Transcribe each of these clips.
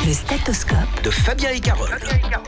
Le stéthoscope de Fabien et Carole.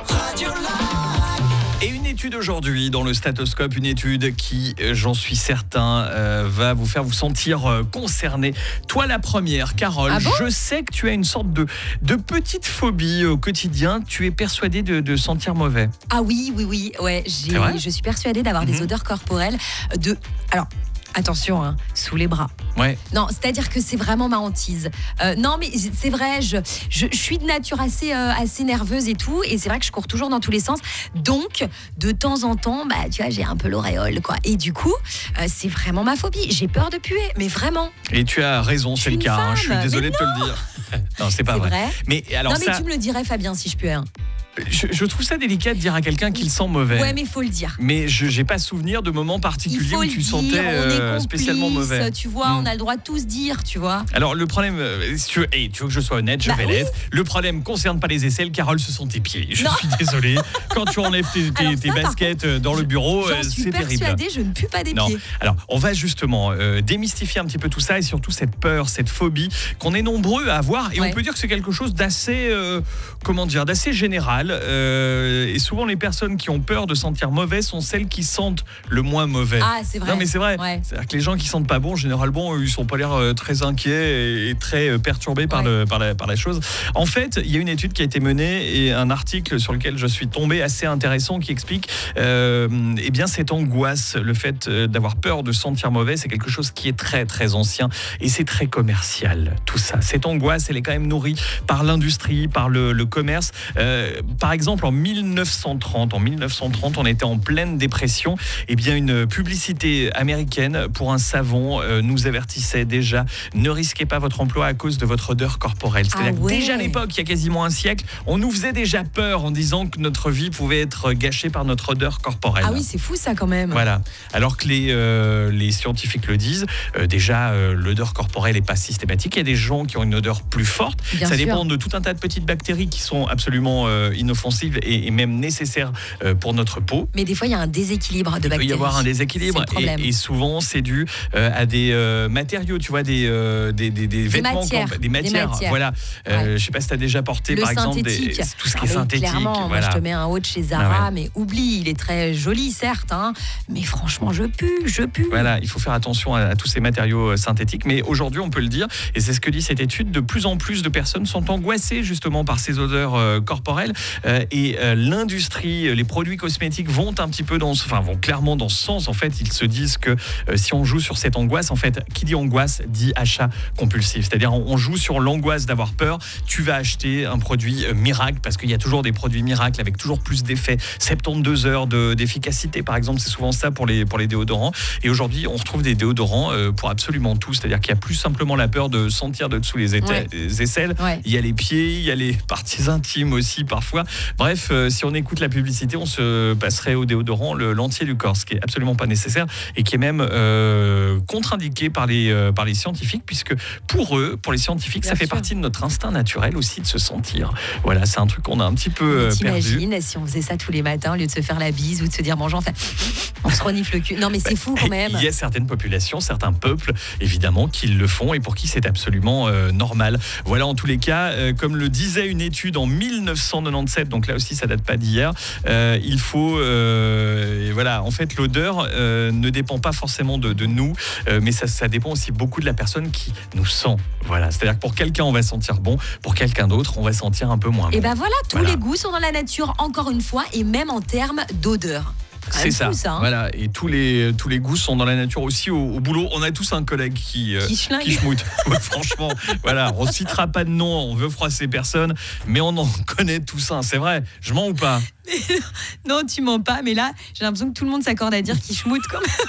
Et une étude aujourd'hui dans le stéthoscope, une étude qui, j'en suis certain, va vous faire vous sentir concerné. Toi la première, Carole, Ah bon ? je sais que tu as une sorte de petite phobie au quotidien. Tu es persuadée de sentir mauvais. Ah oui, ouais, C'est vrai ? je suis persuadée d'avoir des odeurs corporelles alors, attention, sous les bras. Ouais. Non, c'est-à-dire que c'est vraiment ma hantise. Non, mais c'est vrai, je suis de nature assez nerveuse et tout, et c'est vrai que je cours toujours dans tous les sens. Donc, de temps en temps, tu vois, j'ai un peu l'auréole, quoi. Et du coup, c'est vraiment ma phobie. J'ai peur de puer, mais vraiment. Et tu as raison, c'est le une cas. Je suis femme, désolé mais de te le dire. Non, c'est pas C'est vrai. Mais alors Non, mais ça, tu me le dirais, Fabien, si je puais. je trouve ça délicat de dire à quelqu'un qu'il sent mauvais. Ouais, mais il faut le dire. Mais je n'ai pas souvenir de moments Il particuliers faut où le tu dire, sentais on est complices, spécialement mauvais. Tu vois, on a le droit de tous dire, tu vois. Alors le problème, si tu veux que je sois honnête, je vais oui. l'être. Le problème concerne pas les aisselles, Carole, ce sont tes pieds. Je Non. suis désolé. Quand tu enlèves tes par baskets dans le bureau, J'en suis c'est terrible. persuadée, je ne pue pas des Non. pieds. Alors, on va justement démystifier un petit peu tout ça et surtout cette peur, cette phobie qu'on est nombreux à avoir. Et Ouais. on peut dire que c'est quelque chose d'assez, d'assez général. Et souvent, les personnes qui ont peur de sentir mauvais sont celles qui sentent le moins mauvais. Ah, c'est vrai. Non, mais c'est vrai. Ouais. C'est-à-dire que les gens qui sentent pas bon, généralement, ils sont pas l'air très inquiets et très perturbés par la chose. En fait, il y a une étude qui a été menée et un article sur lequel je suis tombé assez intéressant qui explique cette angoisse, le fait d'avoir peur de sentir mauvais, c'est quelque chose qui est très très ancien et c'est très commercial, tout ça. Cette angoisse, elle est quand même nourrie par l'industrie, par le commerce. Par exemple, en 1930, on était en pleine dépression. Eh bien, une publicité américaine pour un savon nous avertissait déjà, ne risquez pas votre emploi à cause de votre odeur corporelle. C'est-à-dire que déjà à l'époque, il y a quasiment un siècle, on nous faisait déjà peur en disant que notre vie pouvait être gâchée par notre odeur corporelle. Ah oui, c'est fou ça quand même. Voilà. Alors que les scientifiques le disent, l'odeur corporelle n'est pas systématique. Il y a des gens qui ont une odeur plus forte. Bien Ça sûr. dépend de tout un tas de petites bactéries qui sont absolument inoffensives et même nécessaires pour notre peau. Mais des fois, il y a un déséquilibre de Il peut bactéries. y avoir un déséquilibre C'est le problème. et souvent c'est dû à des matériaux, tu vois, des vêtements, matières. des matières. Des matières. Voilà. Ouais. Je sais pas si tu as déjà porté Le par exemple synthétique. tout ce qui Ah est oui, synthétique. Clairement, Voilà. moi je te mets un haut de chez Zara, Ah ouais. mais oublie, il est très joli certes, mais franchement je pue. Voilà, il faut faire attention à tous ces matériaux synthétiques. Mais aujourd'hui, on peut le dire, et c'est ce que dit cette étude, de plus en plus de personnes sont angoissées justement par ces odeurs corporelles. Et l'industrie, les produits cosmétiques vont clairement dans ce sens. En fait, ils se disent que si on joue sur cette angoisse, en fait, qui dit angoisse dit achat compulsif. C'est-à-dire, on joue sur l'angoisse d'avoir peur. Tu vas acheter un produit miracle, parce qu'il y a toujours des produits miracles avec toujours plus d'effets. 72 heures d'efficacité, par exemple, c'est souvent ça pour les déodorants. Et aujourd'hui, on retrouve des déodorants pour absolument tout. C'est-à-dire qu'il n'y a plus simplement la peur de sentir de dessous les aisselles. Ouais. Il y a les pieds, il y a les parties intimes aussi parfois. Bref, si on écoute la publicité, on se passerait au déodorant l'entier du corps, ce qui est absolument pas nécessaire et qui est même contre-indiqué par les scientifiques, puisque pour les scientifiques, Bien ça fait sûr. partie de notre instinct naturel aussi de se sentir. Voilà, c'est un truc qu'on a un petit peu perdu. T'imagines si on faisait ça tous les matins au lieu de se faire la bise ou de se dire bonjour, on se renifle le cul. Non mais c'est fou quand même. Il y a certaines populations, certains peuples, évidemment, qui le font et pour qui c'est absolument normal. Voilà, en tous les cas, comme le disait une étude en 1997, donc là aussi ça date pas d'hier, il faut... en fait, l'odeur ne dépend pas forcément de nous, mais ça dépend aussi beaucoup de la personne qui nous sent. Voilà, c'est-à-dire que pour quelqu'un, on va sentir bon, pour quelqu'un d'autre, on va sentir un peu moins bon. Et ben voilà, tous Voilà. les goûts sont dans la nature, encore une fois, et même en termes d'odeur. Quand C'est même ça. fou, ça. Voilà, et tous les goûts sont dans la nature aussi au boulot. On a tous un collègue qui schlingue. schmoute. Ouais, franchement, voilà, on citera pas de nom, on veut froisser personne, mais on en connaît tous un. C'est vrai, je mens ou pas? Non, tu mens pas, mais là, j'ai l'impression que tout le monde s'accorde à dire qu'il schmoute quand même.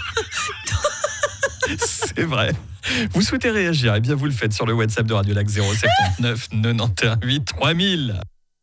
C'est vrai. Vous souhaitez réagir? Eh bien, vous le faites sur le WhatsApp de Radio Lac 079 91 8 3000.